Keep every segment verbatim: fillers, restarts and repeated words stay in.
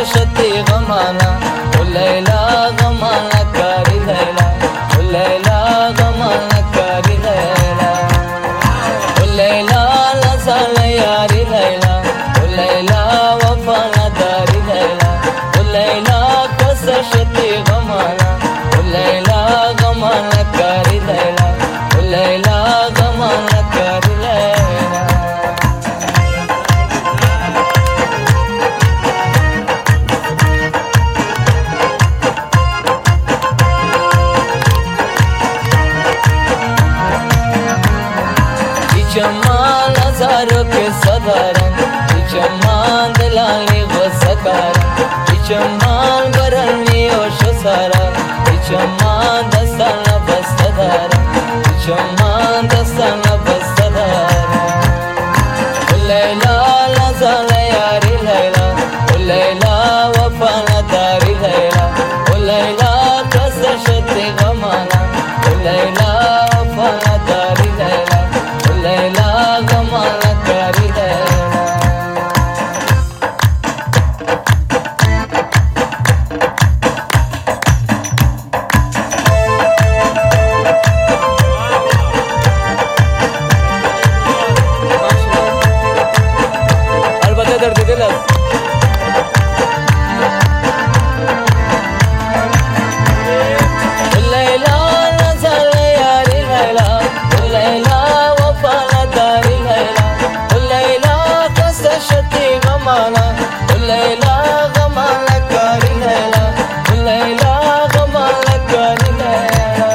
شتی غمانا و لیلا غمانا کاری لیلا و لیلا غمانا کاری لیلا و لیلا لزال یاری لیلا و لیلا وفانا داری لیلا و لیلا کس شتی غمانا و لیلا غمانا کاری لیلا و لیلا غمانا کاری لیلا चमान हजारों के सदारन चमान दलाली वो सकारन चमान बरनी ओश सारा चमान दस्ताना बस्तदारन चमान दस्ताना बस्तदारन लैला लजाल यारी लैला लैला वफाना दारी लैला लैला कस शती गमाना लैला वफाना दारी लैला लैला गमाना करी लैला अलबत्ता दर्द दिल लैला नज़र यारी लैला लैला غمانا ليلى غمانا كاري ليلى ليلى غمانا كاري ليلى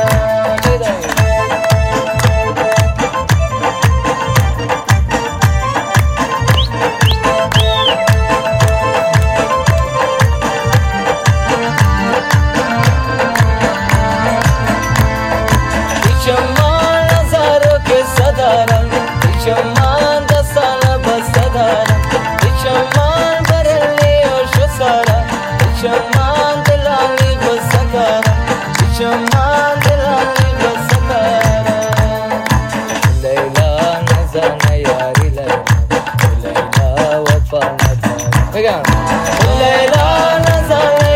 चमान हजारों के सदारन चमान दसाना बसदारन चमान बरली ओश सारा चमान दलाली वो सकारा चमान दलाली वो सकारा लैला नज़ाना यारी लैला लैला वफाना दारी लैला नज़ाना